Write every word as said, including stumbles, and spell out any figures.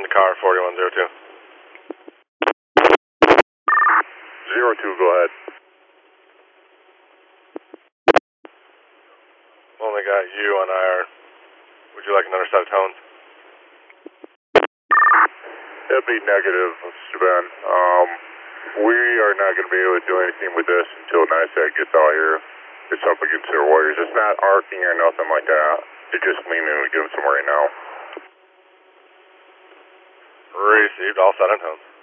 the car, forty-one zero two. Zero two, go ahead. Only got you on I R. Would you like another set of tones? That'd be negative, Ben. Um, we are not going to be able to do anything with this until NISAC gets out here. It's up against their wires. It's not arcing or nothing like that. They're just leaning to give them some right now. Received, all set on tones.